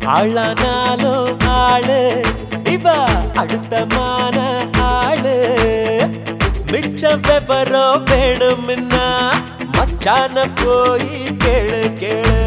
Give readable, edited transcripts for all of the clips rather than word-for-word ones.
ஆளானாலும் ஆளு இவ அழுத்தமான ஆளு மிச்சம் விவரம் வேணும்னா மச்சான போய் கேளு கேளு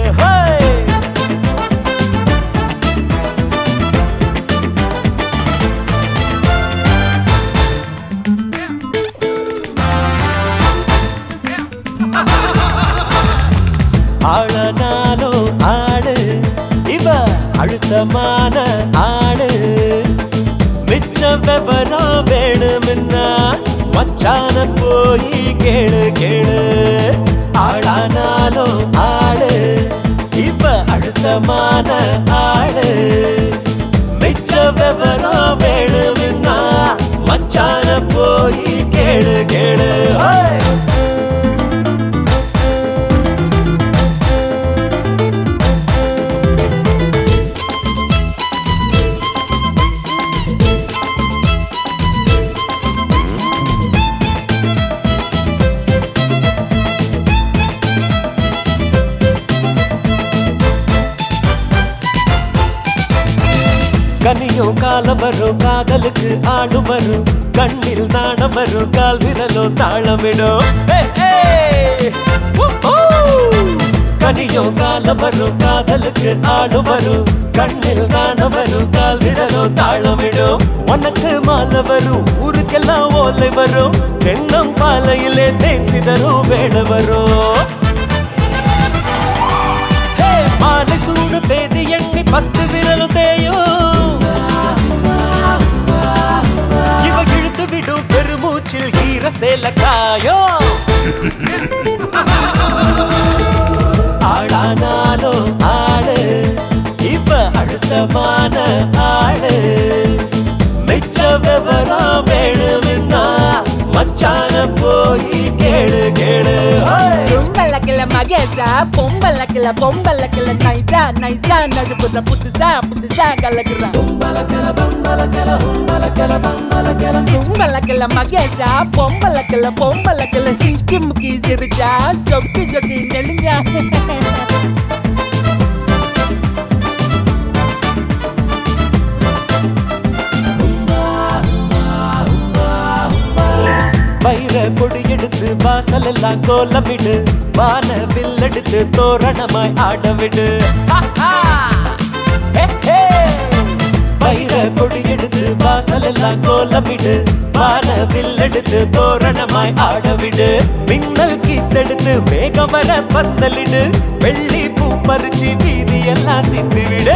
ஆளானாலும் ஆளு இவ அழுத்தமான ஆளு மிச்ச விவரம் வேணும்னா மச்சான போய் கேளு கேளு ஆளானாலும் ஆளு இவ அழுத்தமான ஆளு மிச்ச விவரம் வேணும்னா மச்சான போய் கேளு கேளு கனியும் காலம் வரும் காதலுக்கு ஆளு வரும் கண்ணில் நாணம் வரும் கால் விரலோ தாளமிடும் கனியும் காலம் வரும் காதலுக்கு ஆளு வரும் கண்ணில் நாணம் வரும் கால் விரலோ தாளமிடும் உனக்கு மாலை வரும் ஊருக்கெல்லாம் ஓலை வரும் தென்னம் பாலையிலே தேன் சிதறும் வேலை வரும் மாலை சூடு தேதி எண்ணி 10 விரலும் தேயும் இவ இழுத்து விடும் பெருமூச்சில் ஈர சேல காயோ ஆளானாலும் ஆளு இவ அழுத்தமான ஆளு மிச்ச விவரம் வேணும்னா மச்சான போய் கேளு கேளு பொம்பளக்கில மகேசா பொம்பளக்கில நைசா நைசா நடுப்புற புதுசா புதுசா கலக்குறா பொம்பளக்கில மகேசா பொம்பளக்கில சிங்கி முக்கி சிரிச்சா சொக்கி சொக்கி நெடுஞ்சா வைர கொடி எடுத்து வாசல் எல்லாம் கோலமிடு வான வில் எடுத்து தோரணமாய் ஆடவிடு வைர கொடி எடுத்து வாசல் எல்லாம் கோலமிடு வான வில் எடுத்து தோரணமாய் ஆடவிடு மின்னல் கீத்தெடுத்து மேகம் வர பந்தலிடு வெள்ளி பூ பறிச்சு வீதி எல்லாம் சிந்து விடு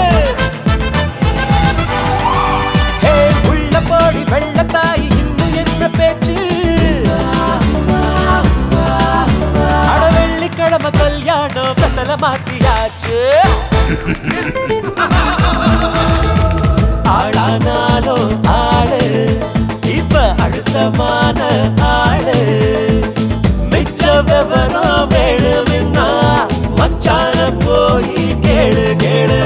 உள்ள போடி வெள்ளத்தாய் இன்னும் என்ன பேச்சு கடமை கல்யாணம் கத்தல மாத்தியாச்சு ஆளானாலும் ஆளு இப்ப அழுத்தமான ஆளு மிச்ச விவரம் வேணும்னா மச்சான போய் கேளு கேளு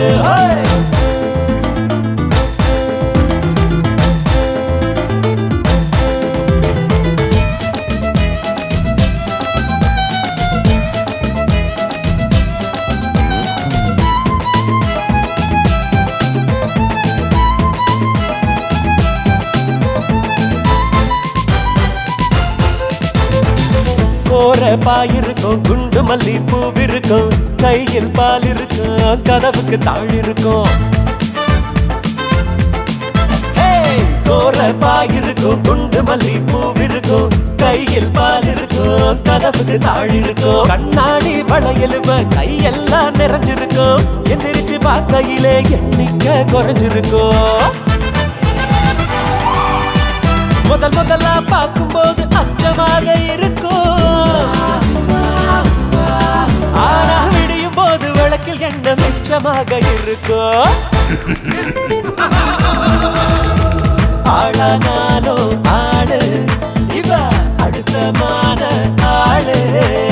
கோர பாயிருக்கும் குண்டு மல்லி பூவிருக்கும் கையில் பால் இருக்கும் கதவுக்கு தாழ் இருக்கும் கோர பாயிருக்கும் குண்டு மல்லி பூவிருக்கும் கையில் பால் இருக்கும் கதவுக்கு தாழ் இருக்கும் கண்ணாடி வளையலுவ கையெல்லாம் நிறைஞ்சிருக்கும் எந்திரிச்சு பார்க்கையிலே எண்ணிக்கை குறைஞ்சிருக்கும் முதலா பார்க்கும்போது அச்சமாக இருக்கும் ஆனா விடியும் போது விளக்கில் எண்ணெய் மிச்சமாக இருக்கும் ஆளானாலும் ஆளு இவ அழுத்தமான ஆளு